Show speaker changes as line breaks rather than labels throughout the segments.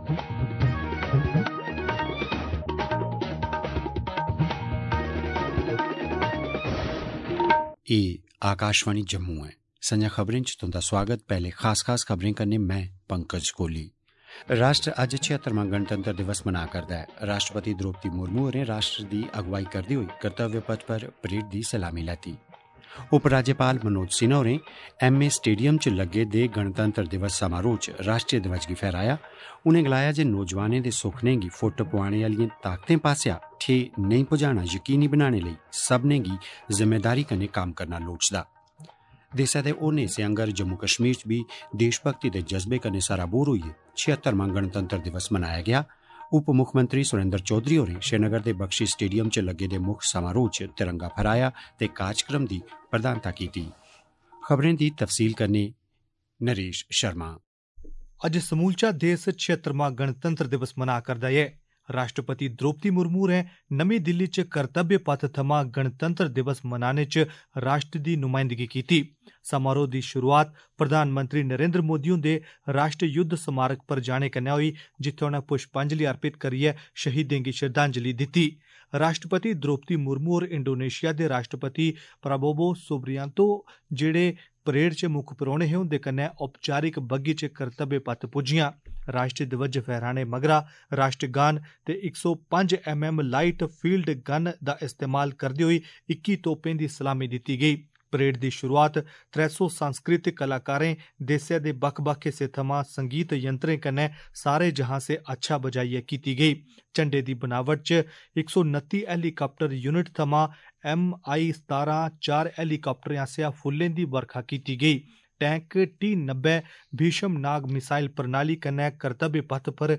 आकाशवाणी जम्मू है। संजा खबरें च तुंदा स्वागत। पहले खास खबरें करने मैं पंकज कोहली। राष्ट्र अज्ज 76वां गणतंत्र दिवस मना करदा है। राष्ट्रपति द्रौपदी मुर्मू होरें राष्ट्र दी अगुवाई करदे होई कर्तव्य पथ पर परेड दी सलामी लैती। उपराज्यपाल मनोज सिन्हा होरें एमए स्टेडियम च लग्गे दे गणतंत्र दिवस समारोह च राष्ट्रीय ध्वज गी फहराया। उनें गलाया जे नौजवानें दे सुखनें गी फुट्ट पुआने आह्लियें ताकतें पास्सेआ ठेह् नेईं पुजाना यकीनी बनाने लेई सभनें गी जिम्मेदारी कन्नै कम्म करना लोड़चदा। देसै दे होरनें हिस्सें आंगर जम्मू कश्मीर च भी देशभक्ति दे जज्बे कन्नै सराबोर होइयै 76वां गणतंत्र दिवस मनाया गया। उप मुक्खमंत्री सुरेंद्र चौधरी होरें श्रीनगर दे बख्शी स्टेडियम च लग्गे दे मुक्ख समारोह च तिरंगा फहराया ते कार्यक्रम दी प्रधानता कीती। खबरें दी तफसील करने नरेश शर्मा।
अज्ज समूलचा देश 76वां गणतंत्र दिवस मना करदा ऐ। राष्ट्रपति द्रौपदी मुर्मू होरें नमीं दिल्ली च कर्तव्य पथ थमां गणतंत्र दिवस मनाने च राष्ट्र दी नुमाइंदगी कीती। समारोह दी शुरुआत प्रधानमंत्री नरेंद्र मोदी हुंदे राष्ट्र युद्ध स्मारक पर जाने कन्नै होई, जित्थै उनें पुष्पांजलि अर्पित करियै शहीदें गी श्रद्धांजलि दित्ती। राष्ट्रपति द्रौपदी मुर्मू होर इंडोनेशिया दे राष्ट्रपति प्राबोवो सुबियांतो जेह्ड़े परेड च मुक्ख परौह्ने हे उंदे कन्नै औपचारिक बग्गी च कर्तव्य पथ पुज्जियां। राष्ट्रीय ध्वज फहराने मगरा राष्ट्रगान ते 105 mm लाइट फील्ड गन दा इस्तेमाल करदे होई 21 तोपें दी सलामी दित्ती गेई। परेड दी शुरुआत 300 सांस्कृतिक कलाकारें देसै दे बक्ख-बक्ख हिस्सें थमां संगीत यंत्रें कन्नै सारे जहां से अच्छा बजाइयै कीती गेई। झंडे दी बनावट च 129 हेलीकाप्टर यूनिट थमां MI-17 4 हेलीकाप्टरें आसेआ फुल्लें दी बरखा कीती गेई। टैंक T-90 भीषम नाग मिसाइल प्रणाली कन्नै कर्तव्य पथ पर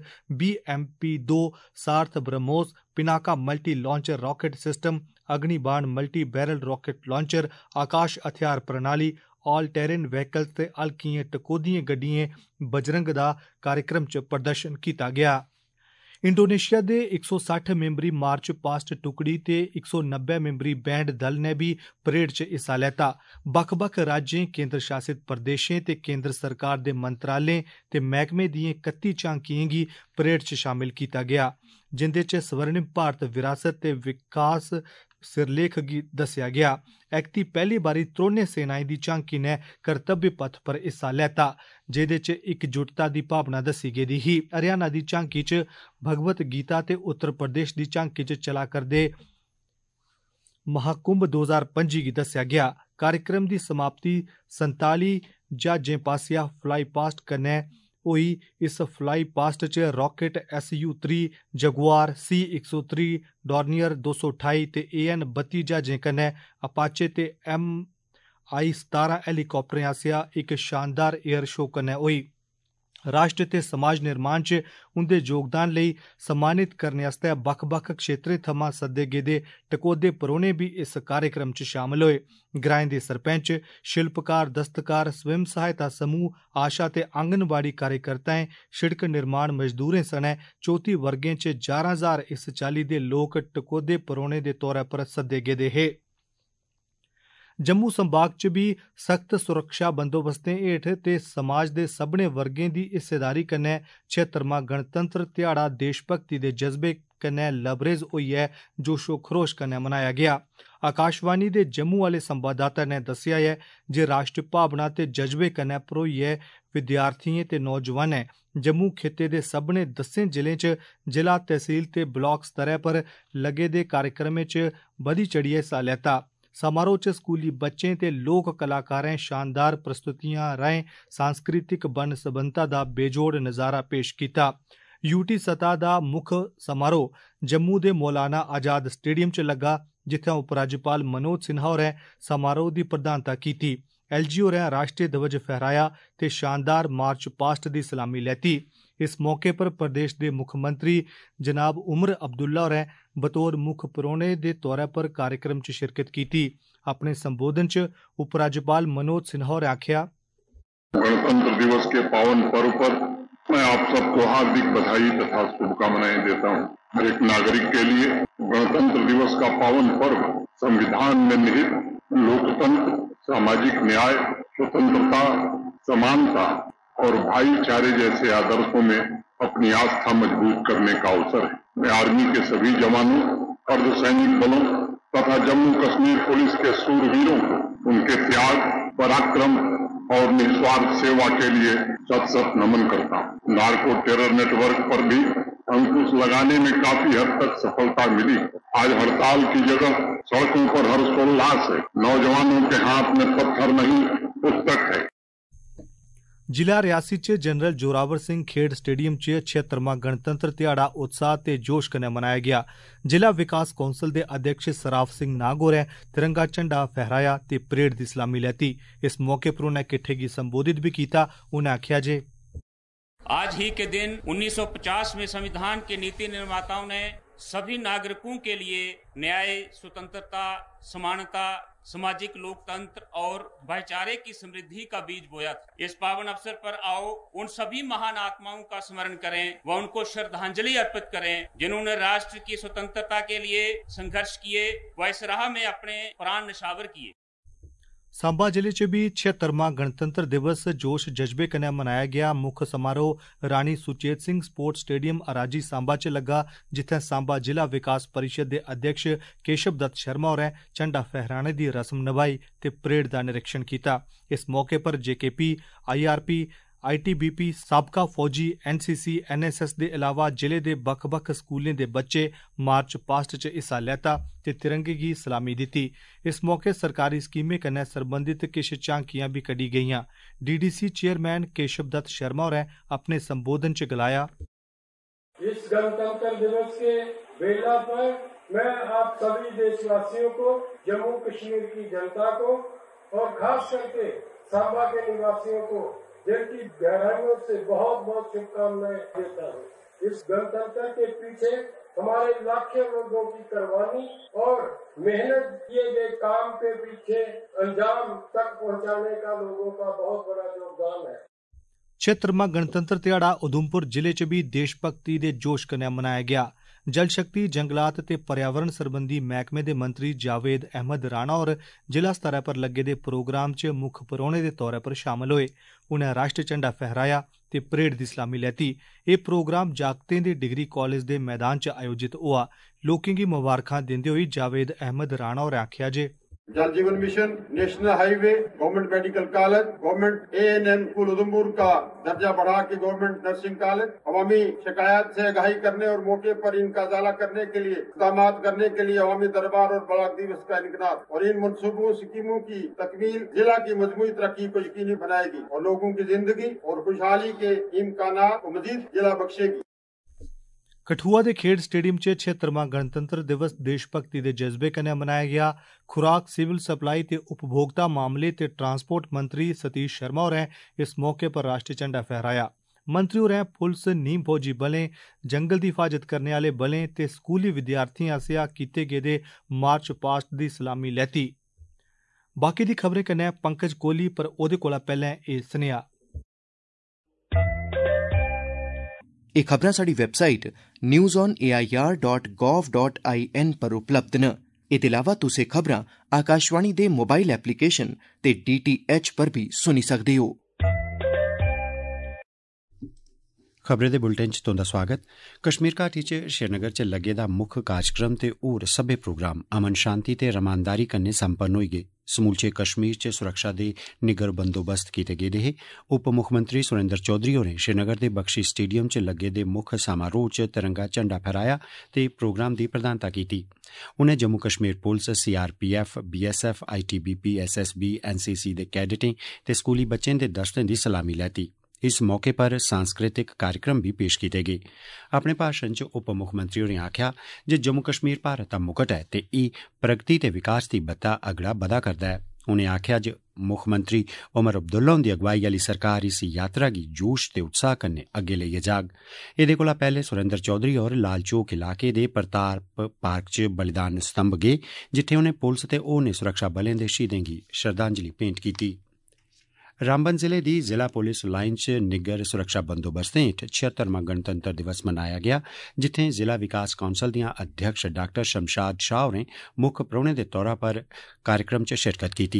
BMP-2 सार्थ BrahMos Pinaka multi launcher rocket system, Agnibaan multi barrel rocket launcher, Akash हथियार प्रणाली, ऑल टेरेन व्हीकल्स ते हल्कियें टकोह्दियें गड्डियें बजरंग दा कार्यक्रम च प्रदर्शन कीता गया। इंडोनेशिया दे 160 मैंबरी मार्च पास्ट टुकड़ी ते 190 मैंबरी बैंड दल ने भी परेड च हिस्सा लैता। बक्ख-बक्ख राज्यें, केंद्र शासित प्रदेशें ते केंद्र सरकार दे मंत्रालयें ते मैह्कमें दियें 31 झांकियें गी परेड च शामिल कीता गेआ, जिंदे च स्वर्णिम भारत विरासत ते विकास सिरलेख गी दस्सेआ गेआ। ऐकती पैह्ली बारी त्रौनें सेनाएं दी झांकी ने कर्तव्य पथ पर हिस्सा लैता, जेह्दे च इकजुटता दी भावना दस्सी गेदी ही। हरियाणा दी झांकी च भगवत गीता ते उत्तर प्रदेश दी झांकी च चला करदे महाकुंभ 2025 गी दस्सेआ गेआ। कार्यक्रम दी समाप्ति 47 ज्हाजें पास्सेआ फ्लाई पास्ट कन्नै होई। इस फ्लाई पास्ट च rocket SU-3, Jaguar, C-130, Dornier 228 ते AN-32 ज्हाजें कन्नै अपाचे ते MI-17 हेलीकाप्टरें आसेआ इक शानदार एयर शो कन्नै होई। राष्ट्र ते समाज निर्माण च उंदे योगदान लेई सम्मानित करने आस्तै बक्ख-बक्ख क्षेत्रें थमां सद्दे गेदे टकोह्दे परौह्ने भी इस कार्यक्रम च शामल होए। ग्राएं दे सरपंच, शिल्पकार, दस्तकार, स्वयं सहायता समूह, आशा ते आंगनबाड़ी कार्यकर्ताएं, शिड़क निर्माण मजदूरें सनै 34 वर्गें च 11,000 इस चाल्ली दे लोक टकोह्दे परौह्ने दे तौरा पर सद्दे गेदे हे। जम्मू संभाग च भी सख्त सुरक्षा बंदोबस्तें हेठ ते समाज दे सभनें वर्गें दी हिस्सेदारी कन्नै 76वां गणतंत्र ध्याड़ा देशभक्ति दे जज्बे कन्नै लबरेज होइयै जोशो खरोश कन्नै मनाया गेआ। आकाशवाणी दे जम्मू आह्ले संवाददाता ने दस्सेआ ऐ जे राष्ट्र भावना ते जज्बे कन्नै भरोइयै विद्यार्थियें ते नौजवानें जम्मू खित्ते दे सभनें 10 जिलें च जिला, तहसील ते ब्लाक स्तरै पर लग्गे दे कार्यक्रमें च बधी चढ़ियै हिस्सा लैता। समारोह च स्कूली बच्चें ते लोक कलाकारें शानदार प्रस्तुतियां राहें सांस्कृतिक बन्न सबन्नता दा बेजोड़ नजारा पेश कीता। यूटी सतह दा मुक्ख समारोह जम्मू दे मौलाना आजाद स्टेडियम च लग्गा, जित्थै उपराज्यपाल मनोज सिन्हा होरें समारोह दी प्रधानता कीती। LG होरें राष्ट्रीय ध्वज फहराया ते शानदार मार्च पास्ट दी सलामी लैती। इस मौके पर प्रदेश दे मुक्खमंत्री जनाब उमर अब्दुल्ला होरें बतौर मुक्ख परौह्ने दे तौरा पर कार्यक्रम च शिरकत कीती। अपने संबोधन च उपराज्यपाल मनोज सिन्हा होरें आखेआ,
गणतंत्र दिवस के पावन पर्व पर मैं आप सबको हार्दिक बधाई तथा शुभकामनाएं देता हूं। हर एक नागरिक के लिए गणतंत्र दिवस का पावन पर्व संविधान में निहित लोकतंत्र, सामाजिक न्याय, स्वतंत्रता, समानता और भाईचारे जैसे आदर्शों में अपनी आस्था मजबूत करने का अवसर है। मैं आर्मी के सभी जवानों, अर्धसैनिक बलों तथा जम्मू कश्मीर पुलिस के सूरवीरों को उनके त्याग, पराक्रम और निस्वार्थ सेवा के लिए सत सत नमन करता हूँ। नार्को टेरर नेटवर्क पर भी अंकुश लगाने में काफी हद तक सफलता मिली। आज हड़ताल की जगह सड़कों पर हर्षोल्लास है। नौजवानों के हाथ में पत्थर नहीं, पुस्तक है।
जिला रियासी च जनरल जोरावर सिंह खेड स्टेडियम च 76वां गणतंत्र ध्याड़ा उत्साह ते जोश कन्नै मनाया गया। जिला विकास कौंसल दे अध्यक्ष सराफ सिंह नाग होरें तिरंगा झंडा फहराया ते परेड दी सलामी लैती। इस मौके पर उन्हें किट्ठे गी संबोधित भी किया। उन्हें आख्या जे
आज ही के दिन 1950 में संविधान के नीति निर्माताओं ने सभी नागरिकों के लिए न्याय, स्वतंत्रता, समानता, सामाजिक लोकतंत्र और भाईचारे की समृद्धि का बीज बोया था। इस पावन अवसर पर आओ उन सभी महान आत्माओं का स्मरण करें व उनको श्रद्धांजलि अर्पित करें जिन्होंने राष्ट्र की स्वतंत्रता के लिए संघर्ष किए व इस राह में अपने प्राण न्यौछावर किए।
सांबा जिले च भी 76वां गणतंत्र दिवस जोश जज्बे कन्नै मनाया गया। मुख समारोह रानी सुचेत सिंह स्पोर्ट्स स्टेडियम अराजी सांबा च लगा, जित्थै सांबा जिला विकास परिषद दे अध्यक्ष केशव दत्त शर्मा होरें झंडा फहराने दी रस्म निभाई ते परेड दा निरीक्षण किया। इस मौके पर जेकेपी, IRP, ITBP, साबका फौजी, NCC, NSS दे अलावा जिले दे बक्ख-बक्ख स्कूलें दे बच्चे मार्च पास्ट च हिस्सा लैता ते तिरंगे गी सलामी दित्ती। इस मौके सरकारी स्कीमें कन्नै सरबंधित किश झांकियां भी कड्डी गेईयां। DDC चेयरमैन केशव दत्त शर्मा होरें अपने संबोधन च गलाया,
इस गणतंत्र दिवस के बेला पर मैं आप सभी देशवासियों को, जम्मू कश्मीर की जनता को और खास करके सांबा के निवासियों को दिल की गहराइयों से बहुत बहुत शुभकामनाएं देता हूँ। इस गणतंत्र के पीछे हमारे लाखों लोगों की कुर्बानी और मेहनत किए गए काम के पीछे अंजाम तक पहुँचाने का लोगों का बहुत बड़ा योगदान है।
76वां गणतंत्र ध्याड़ा उधमपुर जिले च भी देश भक्ति दे जोश कन्नै मनाया गया। जल शक्ति, जंगलात ते पर्यावरण सरबंधी मैहकमे दे मंत्री जावेद अहमद राणा होर जिला स्तर पर लग्गे दे प्रोग्राम च मुक्ख परौहने दे तौर पर शामल होए। उनें राष्ट्र झंडा फहराया ते परेड दी सलामी लैती। एह प्रोग्राम जागतें दे डिग्री कॉलेज दे मैदान च आयोजित होआ। लोकें गी मुबारखां दिंदे होई जावेद अहमद राणा होरें आखेआ जे
Jal Jeevan mission, national highway, government medical college, government ANM school Udhampur का दर्जा बढ़ा के गवर्नमेंट नर्सिंग कॉलेज, अवामी शिकायत से आगाही करने और मौके पर इनका इजाला करने के लिए, इक़दामात करने के लिए अवामी दरबार और ब्लॉक दिवस का इनक़ाद और इन मनसूबों स्कीमों की तकमील जिला की मजमूई तरक्की को यकीनी बनाएगी और लोगों की जिंदगी और खुशहाली के इम्कानात को मजीद जिला बख्शेगी।
कठुआ दे खेड स्टेडियम च 76वां गणतंत्र दिवस देश भक्ति दे जज्बे कन्नै मनाया गया। खुराक, सिविल सप्लाई ते उपभोक्ता मामले ते ट्रांसपोर्ट मंत्री सतीश शर्मा होरें इस मौके पर राष्ट्रीय झंडा फहराया। मंत्री होरें पुलिस, नीम फौजी बलें, जंगल दी हिफाजत करने आले बलें ते स्कूली विद्यार्थियें आसेआ कीते गेदे मार्च पास्ट दी सलामी लैती। बाकी दी खबरें कन्नै पंकज कोहली, पर ओह्दे कोला पैह्लें एह् सनेहा।
एह् खबरां साढ़ी वैबसाइट newsonair.gov.in पर उपलब्ध न। एह्दे अलावा तुस एह् खबरां आकाशवाणी दे मोबाइल एप्लीकेशन ते DTH पर भी सुनी सकदे हो।
खबरें दे बुलेटिन च तुंदा स्वागत। कश्मीर घाटी च श्रीनगर च लग्गे दा मुक्ख कार्यक्रम ते होर सब्बै प्रोग्राम अमन शांति ते रमानदारी कन्नै संपन्न होई गे। समूलचे कश्मीर च सुरक्षा दे निग्गर बंदोबस्त कीते गेदे हे। उप मुक्खमंत्री सुरेंद्र चौधरी होरें श्रीनगर दे बख्शी स्टेडियम च लग्गे दे मुक्ख समारोह च तिरंगा झंडा फहराया ते प्रोग्राम दी प्रधानता कीती। उनें Jammu Kashmir police, CRPF, BSF, ITBP, SSB, NCC दे कैडेटें ते स्कूली बच्चें दे दस्तें दी सलामी लैती। इस मौके पर सांस्कृतिक कार्यक्रम भी पेश किए गए। अपने भाषण च उप मुक्खमंत्री होरें आखेआ जे जम्मू कश्मीर भारत दा मुकट है ते एह् प्रगति ते विकास दी बत्ता अगड़ा बधा करदा है। उनें आखेआ जे मुक्खमंत्री उमर अब्दुल्ला हुंदी अगुवाई आह्ली सरकार इस यात्रा गी जोश ते उत्साह कन्नै अग्गे लेइयै जाग। एह्दे कोला पैह्ले सुरेंद्र चौधरी होर लाल चौक इलाके दे प्रताप पार्क च बलिदान स्तंभ गे, जित्थें उनें पुलिस ते होरनें सुरक्षा बलें दे शहीदें गी श्रद्धांजलि भेंट कीती। रामबन जिले दी जिला पुलिस लाइन च निग्गर सुरक्षा बंदोबस्तें हेठ 76वां गणतंत्र दिवस मनाया गया, जित्थें जिला विकास कौंसल दियां अध्यक्ष डॉ शमशाद शाह होरें मुक्ख परौहने दे तौरा पर कार्यक्रम च शिरकत कीती।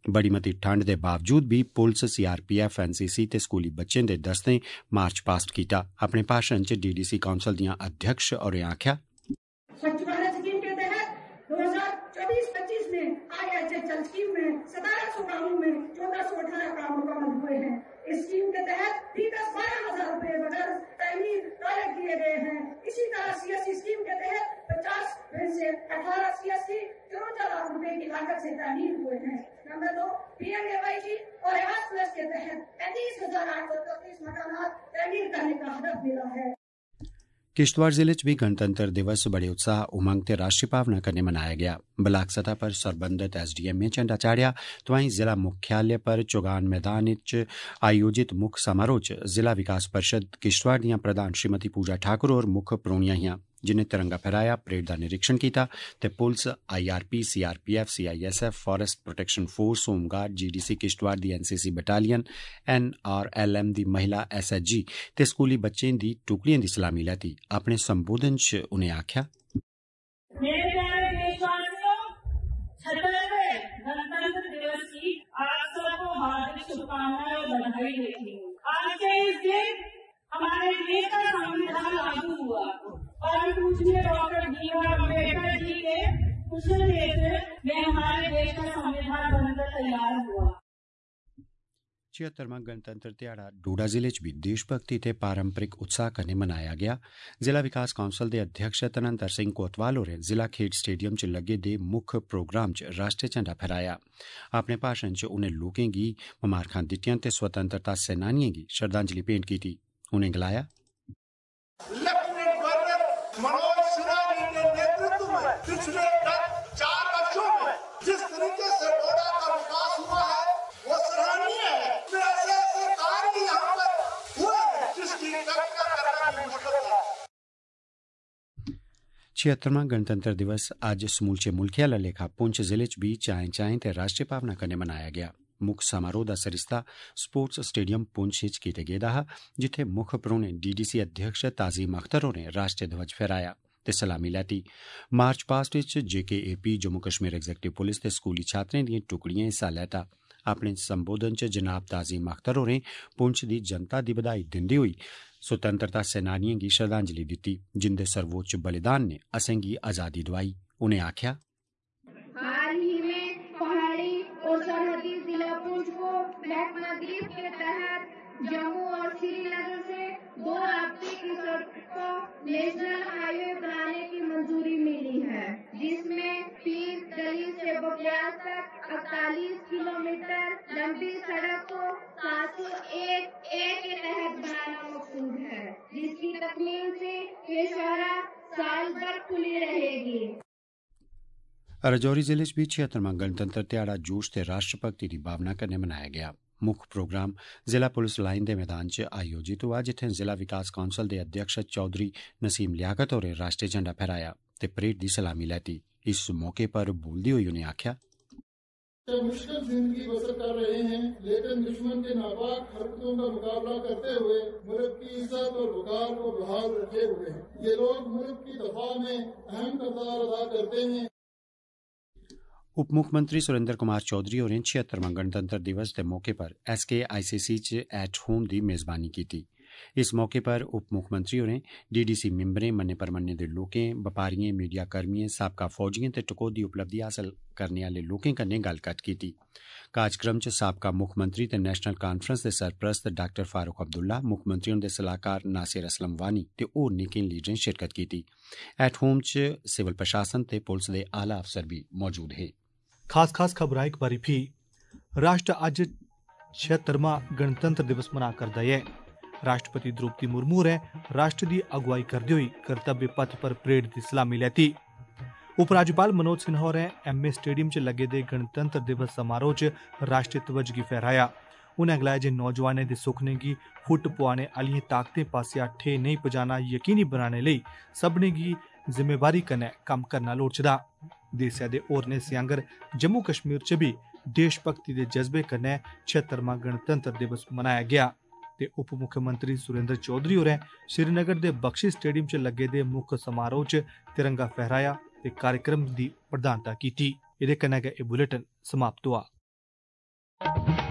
बड़ी मती ठंड दे बावजूद भी पुलिस, CRPF, NCC ते स्कूली बच्चें दे दस्तें मार्च पास्ट कीता। अपने भाषण च DDC काउंसल दियां अध्यक्ष होरें आखेआ,
स्वच्छ भारत स्कीम के तहत 2024-25 में IHHL स्कीम में 1700 गांवों में 1418 काम मुकम्मल हुए हैं। इस स्कीम के तहत भी 10-12 हजार रुपए बगैर ट्रेनिंग टॉयलेट दिए गए हैं। इसी तरह CSC स्कीम के तहत 50 से 18 CSC 54 लाख रुपए की लागत से ट्रेनिंग हुए हैं। नंबर 2, PMAY और आवास प्लस के तहत 35,833 मकानात ट्रेनिंग करने का हदफ मिला है।
किश्तवाड़ जिले च भी गणतंत्र दिवस बड़े उत्साह, उमंग ते राष्ट्रीय भावना कन्नै मनाया गया। ब्लाक सतह पर सरबंधत SDM ने झंडा चाढ़ेआ, तोआईं जिला मुख्यालय पर चौगान मैदान च आयोजित मुक्ख समारोह च जिला विकास परिषद किश्तवाड़ दियां प्रधान श्रीमती पूजा ठाकुर होर मुक्ख परौह्नियां हियां, जिनें तिरंगा फहराया, परेड दा निरीक्षण कीता ते police, IRP, CRPF, CISF, forest protection force, home guard, GDC Kishtwar दी NCC बटालियन, NRLM दी महिला SHG ते स्कूली बच्चें दी टुकड़ियें दी सलामी लैती। अपने संबोधन च उनें आखेआ,
मेरे प्यारे देशवासियों, 76वें गणतंत्र दिवस की आप सबको हार्दिक शुभकामनाएं और बधाई देती हूँ। आज के इस दिन हमारे देश का संविधान लागू हुआ। परम पूज्य डॉक्टर भीमराव अम्बेडकर जी के कुशल नेतृत्व में हमारे देश का संविधान बनकर तैयार हुआ।
76वां गणतंत्र ध्याड़ा डोडा जिले च भी देशभक्ति ते पारंपरिक उत्साह कन्नै मनाया गया। जिला विकास काउंसल दे अध्यक्ष धनंतर सिंह कोतवाल होरें जिला खेड स्टेडियम च लग्गे दे मुक्ख प्रोग्राम च राष्ट्रीय झंडा फहराया। अपने भाषण च उनें लोकें गी ममारखां दित्तियां ते स्वतंत्रता सेनानियें गी श्रद्धांजलि भेंट कीती। उनें गलाया,
मनोज सिन्हा जी के नेतृत्व में पिछले 4 वर्षों में जिस तरीके से डोडा का विकास हुआ है वो सराहनीय है। ऐसे ऐसे कार्य यहाँ पर हुए हैं जिसकी कल्पना करना भी मुश्किल है।
76वां गणतंत्र दिवस अज्ज समूलचे मुल्कै आह्ला लेखा पुंछ जिले च भी चाएं ते राष्ट्रीय भावना कन्नै मनाया गया। मुक्ख समारोह दा सरिस्ता स्पोर्ट्स स्टेडियम पुंछ च कीते गेदा हा, जित्थे मुक्ख परौह्ने DDC अध्यक्ष ताजीम अख्तर होरें राष्ट्रीय ध्वज फहराया ते सलामी लैती। मार्च पास्ट च JKAP Jammu Kashmir executive police ते स्कूली छात्रें दिएं टुकड़ियें हिस्सा लैता। अपने संबोधन च जनाब ताजीम अख्तर होरें पुंछ दी जनता दी बधाई दिंदे होई स्वतंत्रता सेनानियें गी श्रद्धांजलि दित्ती, जिंदे सर्वोच्च बलिदान ने असेंगी आजादी दुआई। उनें आखेआ,
हाल ही में पहाड़ी और सरहदी जिला पुंछ को महकमा द्वीप के तहत जम्मू और श्रीनगर से 2 राब्ते की सड़क को नेशनल हाईवे बनाने की मंजूरी मिली है, जिसमें पीर गली से बग्याल तक 48 किलोमीटर लंबी सड़क को 701A के तहत बनाना मकसूद है, जिसकी तकमील से ये शहरा साल भर खुली रहेगी।
राजौरी जिले च भी 76वां गणतंत्र ध्याड़ा जोश ते राष्ट्रभक्ति दी भावना कन्नै मनाया गया। मुक्ख प्रोग्राम जिला पुलिस लाइन दे मैदान च आयोजित हुआ, जित्थें जिला विकास काउंसल दे अध्यक्ष चौधरी नसीम लियाकत होरें राष्ट्रीय झंडा फहराया ते परेड दी सलामी लैती। इस मौके पर बोलदे होई उनें आखेआ,
मुश्किल जिंदगी बसर कर रहे हैं, लेकिन दुश्मन के नापाक हरकतों का मुकाबला करते हुए मुल्क की इज्जत और वकार को बहाल रखे हुए हैं। ये लोग मुल्क की दफा में अहम किरदार अदा करते हैं।
उप मुख्यमंत्री सुरेंद्र कुमार चौधरी होरें 76वां गणतंत्र दिवस के मौके पर SKICC च एट होम दी मेजबानी की। इस मौके पर उप मुख्यमंत्री होरें DDC मिंबरें, मन्ने परमन्ने दे लोकें, बपारियें, मीडिया कर्मियें, साबका फौजियें ते टकोह्दी उपलब्धि हासल करने आह्ले लोकें कन्नै गल्लकत्थ कीती। कार्यक्रम च साबका मुख्यमंत्री ते नेशनल कांफ्रेंस दे सरप्रस्त डॉक्टर फारूक अब्दुल्ला, मुख्यमंत्री हुंदे सलाहकार नासिर असलम वानी ते होरनें केईं लीडरें शिरकत कीती। एट होम च सिविल प्रशासन ते पुलिस दे आला अफसर भी मौजूद हे।
खास खबरां एक बारी फ्ही। राष्ट्र अज्ज 76वां गणतंत्र दिवस मना करदा ऐ। राष्ट्रपति द्रौपदी मुर्मू होरें राष्ट्र दी अगुवाई करदे होई कर्तव्य पथ पर परेड दी सलामी लैती। उपराज्यपाल मनोज सिन्हा होरें MA स्टेडियम च लग्गे दे गणतंत्र दिवस समारोह च राष्ट्रीय ध्वज गी फहराया। उनें गलाया जे नौजवानें दे सुखनें गी फुट पुआने आह्लियें ताकतें पासेआ ठे नेईं पजाना यकीनी बनाने लेई सभनें गी जिम्मेवारी कन्नै कम्म करना लोड़चदा। देसै दे होरनें हिस्सें आंगर जम्मू कश्मीर च भी देशभक्ति दे जज्बे कन्नै 76वां गणतंत्र दिवस मनाया गेआ ते उप मुख्यमंत्री सुरेंद्र चौधरी होरें श्रीनगर दे बख्शी स्टेडियम च लग्गे दे मुक्ख समारोह च तिरंगा फहराया ते कार्यक्रम दी प्रधानता कीती। एह्दे कन्नै गै एह् बुलेटिन समाप्त होआ।
है।